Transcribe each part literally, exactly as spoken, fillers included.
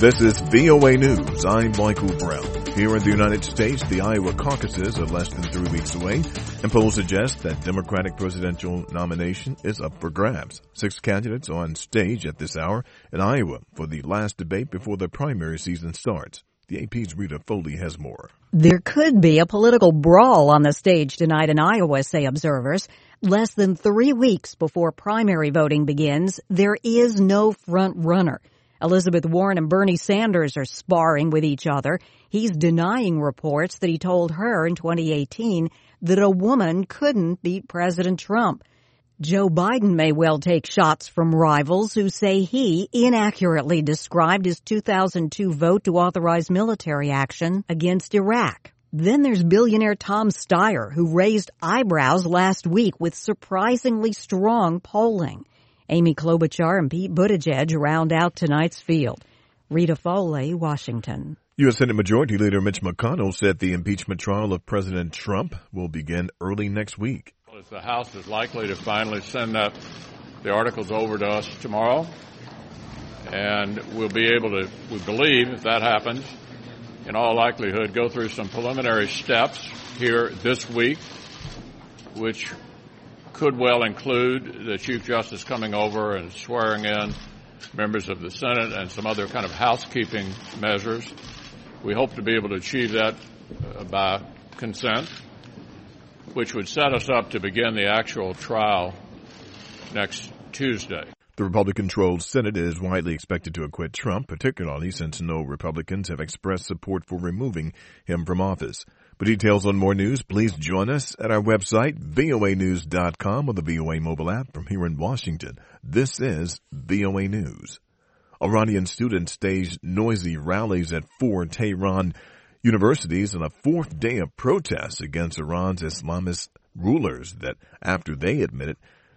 This is V O A News. I'm Michael Brown. Here in the United States, the Iowa caucuses are less than three weeks away, and polls suggest that Democratic presidential nomination is up for grabs. Six candidates on stage at this hour in Iowa for the last debate before the primary season starts. The A P's Rita Foley has more. There could be a political brawl on the stage tonight in Iowa, say observers. Less than three weeks before primary voting begins, there is no front runner. Elizabeth Warren and Bernie Sanders are sparring with each other. He's denying reports that he told her in twenty eighteen that a woman couldn't beat President Trump. Joe Biden may well take shots from rivals who say he inaccurately described his two thousand two vote to authorize military action against Iraq. Then there's billionaire Tom Steyer, who raised eyebrows last week with surprisingly strong polling. Amy Klobuchar and Pete Buttigieg round out tonight's field. Rita Foley, Washington. U S. Senate Majority Leader Mitch McConnell said the impeachment trial of President Trump will begin early next week. The House is likely to finally send that, the articles over to us tomorrow, and we'll be able to, we believe, if that happens, in all likelihood, go through some preliminary steps here this week, which could well include the Chief Justice coming over and swearing in members of the Senate and some other kind of housekeeping measures. We hope to be able to achieve that uh, by consent, which would set us up to begin the actual trial next Tuesday. The Republican-controlled Senate is widely expected to acquit Trump, particularly since no Republicans have expressed support for removing him from office. For details on more news, please join us at our website, V O A news dot com, or the V O A mobile app from here in Washington. This is V O A News. Iranian students staged noisy rallies at four Tehran universities on a fourth day of protests against Iran's Islamist rulers that after they admitted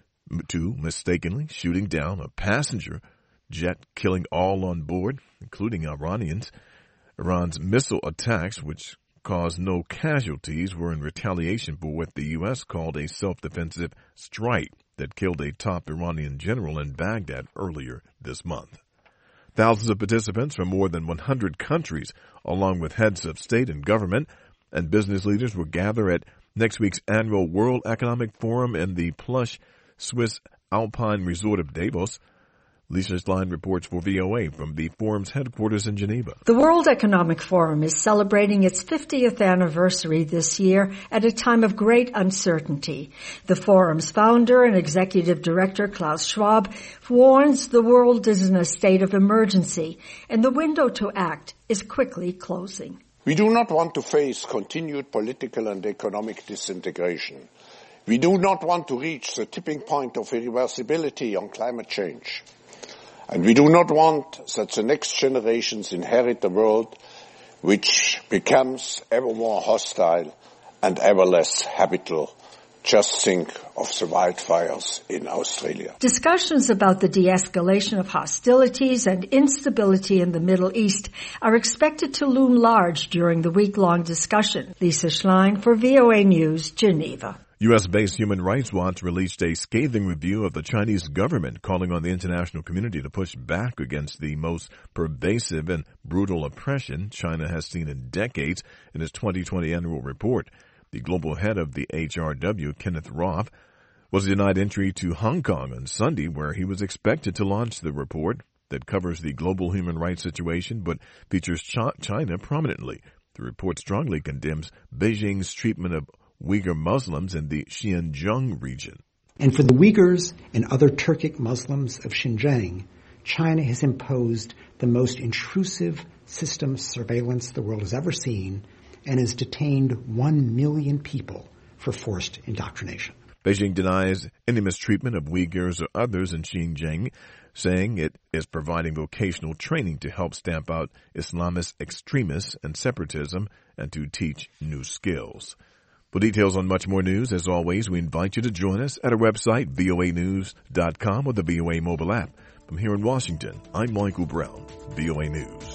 to mistakenly shooting down a passenger jet, killing all on board, including Iranians. Iran's missile attacks, which caused no casualties, were in retaliation for what the U S called a self-defensive strike that killed a top Iranian general in Baghdad earlier this month. Thousands of participants from more than one hundred countries, along with heads of state and government and business leaders, will gather at next week's annual World Economic Forum in the plush Swiss Alpine resort of Davos. Lisa Schlein reports for V O A from the forum's headquarters in Geneva. The World Economic Forum is celebrating its fiftieth anniversary this year at a time of great uncertainty. The forum's founder and executive director, Klaus Schwab, warns the world is in a state of emergency, and the window to act is quickly closing. We do not want to face continued political and economic disintegration. We do not want to reach the tipping point of irreversibility on climate change. And we do not want that the next generations inherit a world which becomes ever more hostile and ever less habitable. Just think of the wildfires in Australia. Discussions about the de-escalation of hostilities and instability in the Middle East are expected to loom large during the week-long discussion. Lisa Schlein for V O A News, Geneva. U S-based Human Rights Watch released a scathing review of the Chinese government, calling on the international community to push back against the most pervasive and brutal oppression China has seen in decades in its twenty twenty annual report. The global head of the H R W, Kenneth Roth, was denied entry to Hong Kong on Sunday, where he was expected to launch the report that covers the global human rights situation but features China prominently. The report strongly condemns Beijing's treatment of Uyghur Muslims in the Xinjiang region. And for the Uyghurs and other Turkic Muslims of Xinjiang, China has imposed the most intrusive system of surveillance the world has ever seen and has detained one million people for forced indoctrination. Beijing denies any mistreatment of Uyghurs or others in Xinjiang, saying it is providing vocational training to help stamp out Islamist extremists and separatism and to teach new skills. For details on much more news, as always, we invite you to join us at our website, V O A news dot com, or the V O A mobile app. From here in Washington, I'm Michael Brown, V O A News.